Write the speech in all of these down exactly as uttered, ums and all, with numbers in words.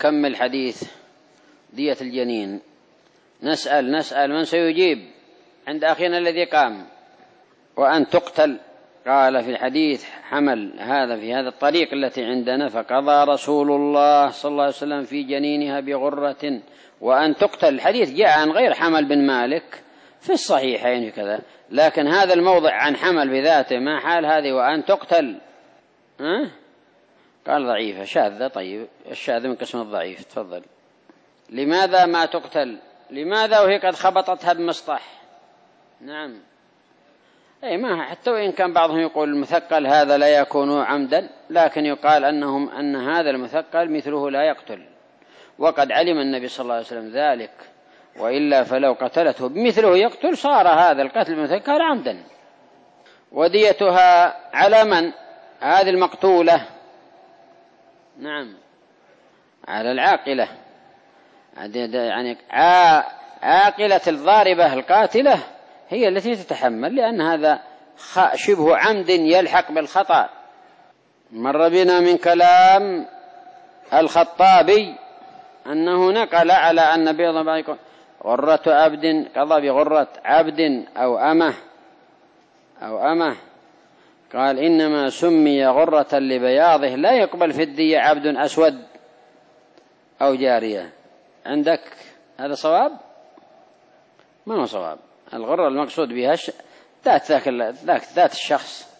نكمل حديث دية الجنين. نسأل نسأل من سيجيب عند أخينا الذي قام. وأن تقتل، قال في الحديث حمل هذا في هذا الطريق التي عندنا، فقضى رسول الله صلى الله عليه وسلم في جنينها بغرة وأن تقتل. الحديث جاء عن غير حمل بن مالك في الصحيحين كذا، لكن هذا الموضع عن حمل بذاته ما حال هذه وأن تقتل. ها؟ قال ضعيفة شاذة. طيب الشاذ من قسم الضعيف. تفضل. لماذا ما تقتل؟ لماذا وهي قد خبطتها بمسطح؟ نعم. أي ما حتى وإن كان بعضهم يقول المثقل هذا لا يكون عمدا، لكن يقال أنهم أن هذا المثقل مثله لا يقتل، وقد علم النبي صلى الله عليه وسلم ذلك، وإلا فلو قتلته بمثله يقتل صار هذا القتل المثقل عمدا. وديتها على من؟ هذه المقتولة. نعم على العاقلة، يعني عاقلة الضاربة القاتلة هي التي تتحمل، لأن هذا شبه عمد يلحق بالخطأ. مر بنا من كلام الخطابي أنه نقل على أن بيضا يكون غرة عبد، قضى بغرة عبد أو أمه أو أمه قال إنما سمي غرة لبياضه، لا يقبل في الدية عبد أسود أو جارية. عندك هذا صواب؟ ما هو صواب. الغرة المقصود بها ذات ذاك ذات الشخص.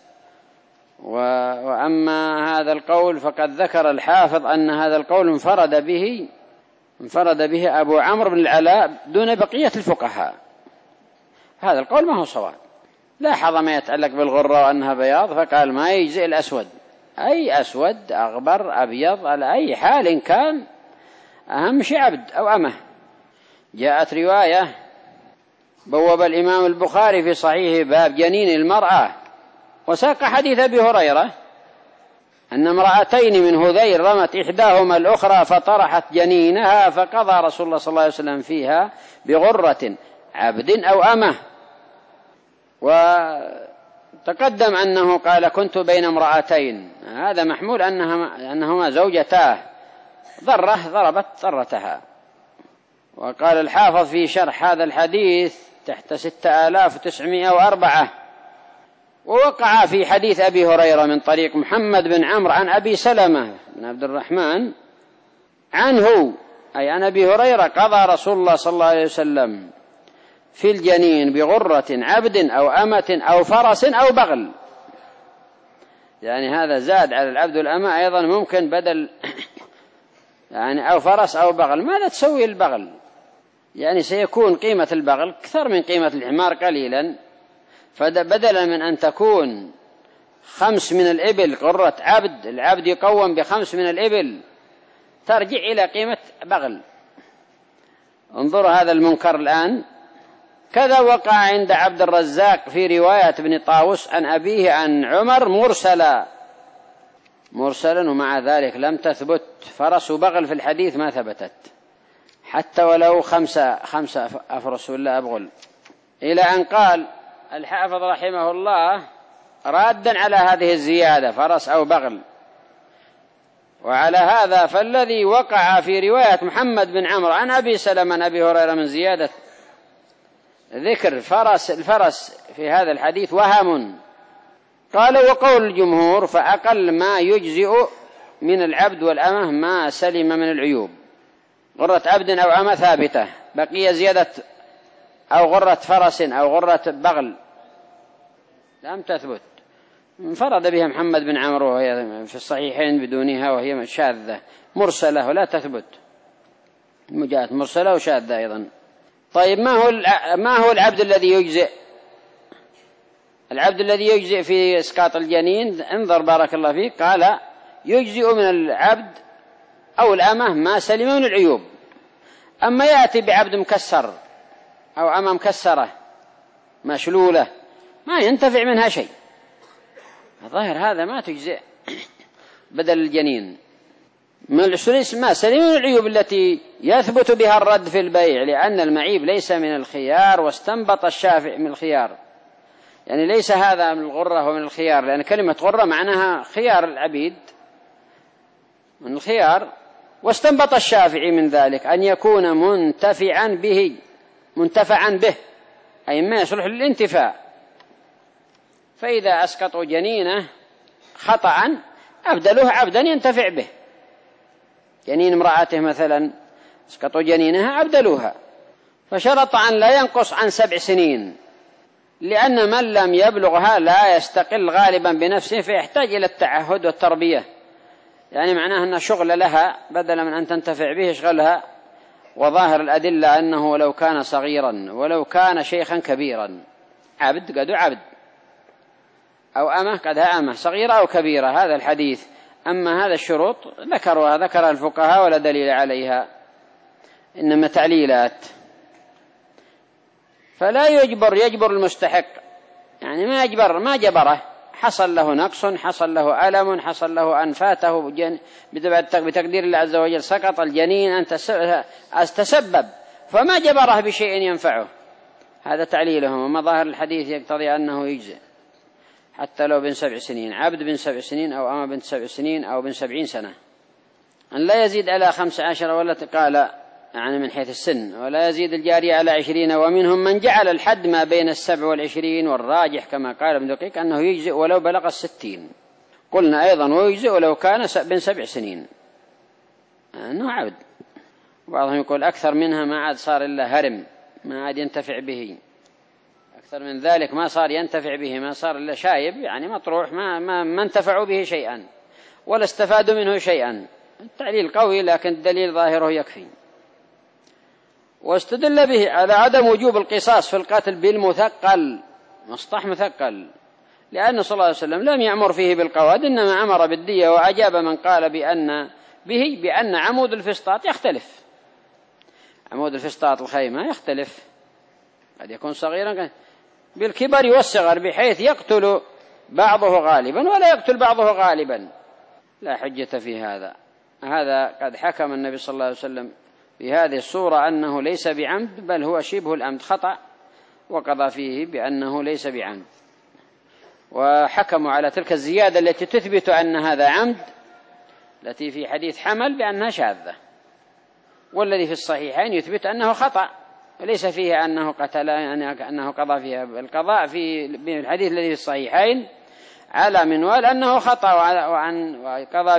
وأما هذا القول فقد ذكر الحافظ أن هذا القول انفرد به انفرد به أبو عمرو بن العلاء دون بقية الفقهاء. هذا القول ما هو صواب. لاحظ ما يتعلق بالغرة وأنها بياض فقال ما يجزئ الأسود، أي أسود أغبر أبيض على أي حال كان، أهم شيء عبد أو أمه. جاءت رواية بوب الإمام البخاري في صحيح باب جنين المرأة، وساق حديث أبي هريرة أن امرأتين من هذيل رمت إحداهما الأخرى فطرحت جنينها، فقضى رسول الله صلى الله عليه وسلم فيها بغرة عبد أو أمه. وتقدم أنه قال كنت بين امرأتين، هذا محمول أنهما, أنهما زوجتاه، ضرة ضربت ضرتها. وقال الحافظ في شرح هذا الحديث تحت ستة آلاف وتسعمائة وأربعة. ووقع في حديث أبي هريرة من طريق محمد بن عمرو عن أبي سلمة بن عبد الرحمن عنه، أي عن أبي هريرة قضى رسول الله صلى الله عليه وسلم في الجنين بغرة عبد أو أمة أو فرس أو بغل. يعني هذا زاد على العبد والأمة أيضا ممكن بدل يعني أو فرس أو بغل. ماذا تسوي البغل؟ يعني سيكون قيمة البغل أكثر من قيمة الحمار قليلا، فبدلا من أن تكون خمس من الإبل غرة عبد، العبد يقوم بخمس من الإبل، ترجع إلى قيمة بغل. انظروا هذا المنكر الآن. كذا وقع عند عبد الرزاق في رواية ابن طاووس عن أبيه عن عمر مرسلا مرسلا ومع ذلك لم تثبت. فرس وبغل في الحديث ما ثبتت، حتى ولو خمسة خمسة أفرس ولا أبغل. إلى أن قال الحافظ رحمه الله رادا على هذه الزيادة فرس أو بغل. وعلى هذا فالذي وقع في رواية محمد بن عمرو عن أبي سلمة عن أبي هريرة من زيادة ذكر فرس الفرس في هذا الحديث وهم. قال وقول الجمهور فأقل ما يجزئ من العبد والأمة ما سلم من العيوب. غرة عبد أو أمة ثابتة، بقي زيادة أو غرة فرس أو غرة بغل لم تثبت. انفرد بها محمد بن عمرو وهي في الصحيحين بدونها، وهي شاذة مرسلة ولا تثبت. مجاءت مرسلة وشاذة أيضا. طيب ما هو ما هو العبد الذي يجزئ؟ العبد الذي يجزئ في إسقاط الجنين انظر بارك الله فيك. قال يجزئ من العبد أو الأمة ما سلم من العيوب. أما يأتي بعبد مكسر أو أمة مكسرة مشلولة ما ينتفع منها شيء، الظاهر هذا ما تجزئ بدل الجنين. من السلس ما سلم من العيوب التي يثبت بها الرد في البيع، لأن المعيب ليس من الخيار، واستنبط الشافعي من الخيار، يعني ليس هذا من الغرة ومن الخيار، لأن كلمة غرة معناها خيار العبيد من الخيار، واستنبط الشافعي من ذلك أن يكون منتفعا به منتفعا به أي ما يصلح للانتفاع، فإذا أسقطوا جنينه خطأ أبدلوه عبدا ينتفع به، جنين امرأته مثلا اسقطوا جنينها أبدلوها، فشرط أن لا ينقص عن سبع سنين، لأن من لم يبلغها لا يستقل غالبا بنفسه فيحتاج إلى التعهد والتربية، يعني معناه أن شغل لها بدلا من أن تنتفع به يشغلها، وظاهر الأدلة أنه ولو كان صغيرا ولو كان شيخا كبيرا، عبد قد عبد أو أمه قد أمه صغيرة أو كبيرة، هذا الحديث. أما هذا الشروط ذكرها ذكر الفقهاء ولا دليل عليها، إنما تعليلات. فلا يجبر يجبر المستحق، يعني ما يجبر ما جبره، حصل له نقص، حصل له ألم، حصل له أن فاته بتقدير الله عز وجل سقط الجنين أن تسبب، فما جبره بشيء ينفعه، هذا تعليلهم. وما ظاهر الحديث يقتضي أنه يجزئ حتى لو بن سبع سنين، عبد بن سبع سنين أو أما بن سبع سنين أو بن سبعين سنة، أن لا يزيد على خمس عشر ولا قال يعني من حيث السن، ولا يزيد الجارية على عشرين. ومنهم من جعل الحد ما بين السبع والعشرين، والراجح كما قال ابن دقيق أنه يجزئ ولو بلغ الستين. قلنا أيضا ويجزئ ولو كان بن سبع سنين أنه عبد. وبعضهم يقول أكثر منها ما عاد صار إلا هرم، ما عاد ينتفع به، أكثر من ذلك ما صار ينتفع به، ما صار إلا شايب يعني مطروح، ما, ما, ما انتفعوا به شيئا ولا استفادوا منه شيئا. التعليل قوي لكن الدليل ظاهره يكفي. واستدل به على عدم وجوب القصاص في القتل بالمثقل، مصطح مثقل، لأن صلى الله عليه وسلم لم يأمر فيه بالقواد، إنما أمر بالدية، وأجاب من قال بأن به بأن عمود الفسطاط يختلف، عمود الفسطاط الخيمة يختلف، قد يكون صغيرا بالكبر والصغر، بحيث يقتل بعضه غالبا ولا يقتل بعضه غالبا، لا حجة في هذا. هذا قد حكم النبي صلى الله عليه وسلم في هذه الصورة أنه ليس بعمد بل هو شبه العمد خطأ، وقضى فيه بأنه ليس بعمد، وحكموا على تلك الزيادة التي تثبت أن هذا عمد التي في حديث حمل بأنها شاذة، والذي في الصحيحين يثبت أنه خطأ وليس فيه أنه قتل يعني أنه قضى فيها. القضاء في الحديث الذي في الصحيحين على منوال أنه خطأ وعن وقضى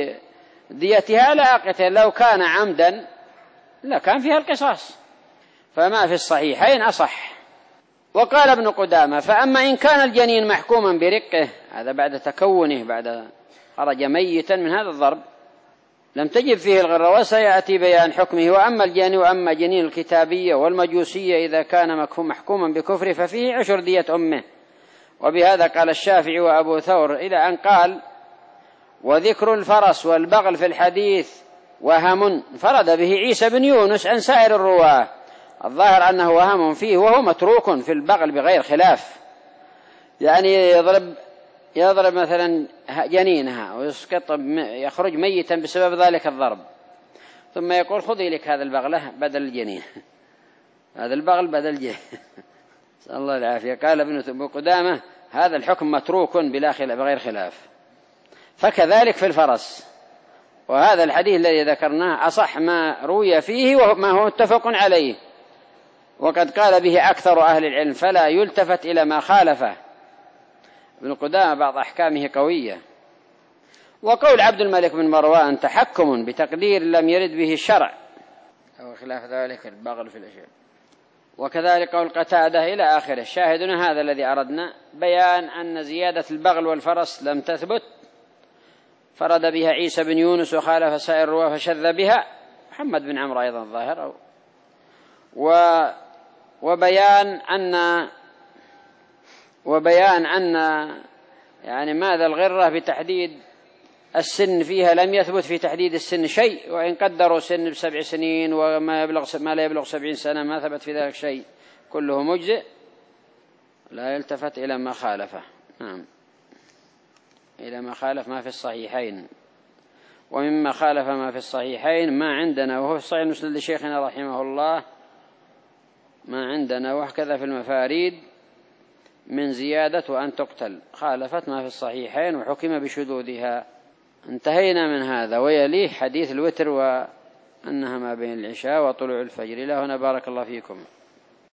بديتها لا قتل، لو كان عمدا لكان فيها القصاص، فما في الصحيحين أصح. وقال ابن قدامة: فأما إن كان الجنين محكوما برقه، هذا بعد تكونه بعد خرج ميتا من هذا الضرب، لم تجب فيه الغرة، وسيأتي بيان حكمه. وأما الجنين وأما جنين الكتابية والمجوسية إذا كان محكوما بكفر ففيه عشر دية أمه. وبهذا قال الشافعي وأبو ثور، إلى أن قال: وذكر الفرس والبغل في الحديث وهم فرد به عيسى بن يونس عن سائر الرواه، الظاهر أنه وهم فيه، وهو متروك في البغل بغير خلاف، يعني يضرب يضرب مثلا جنينها ويسقط يخرج ميتا بسبب ذلك الضرب، ثم يقول: خذي لك هذا البغلة بدل الجنين هذا البغل بدل الجنين نسأل الله العافية. قال ابن قدامة: هذا الحكم متروك بلا خلاف بغير خلاف. فكذلك في الفرس، وهذا الحديث الذي ذكرناه أصح ما روي فيه وما هو متفق عليه، وقد قال به أكثر أهل العلم، فلا يلتفت إلى ما خالفه. ابن قدامة بعض أحكامه قوية. وقول عبد الملك بن مروان تحكم بتقدير لم يرد به الشرع، أو خلاف ذلك البغل في الأشياء. وكذلك قول قتادة إلى آخره. شاهدنا هذا الذي أردنا، بيان أن زيادة البغل والفرس لم تثبت، فرد بها عيسى بن يونس وخالف سائر الرواه فشذ بها محمد بن عمرو أيضا الظاهر. و وبيان أن وبيان أن يعني ماذا الغرة بتحديد السن فيها لم يثبت في تحديد السن شيء، وإن قدروا سن بسبع سنين وما يبلغ ما لا يبلغ سبعين سنة ما ثبت في ذلك شيء، كله مجزئ لا يلتفت إلى ما خالفه. نعم، إلى ما خالف ما في الصحيحين. ومما خالف ما في الصحيحين ما عندنا، وهو في صحيح المسند لشيخنا رحمه الله ما عندنا، وهكذا في المفاريد من زيادة وأن تقتل، خالفت ما في الصحيحين وحكم بشذوذها. انتهينا من هذا، ويليه حديث الوتر وأنها ما بين العشاء وطلوع الفجر. إلى هنا بارك الله فيكم.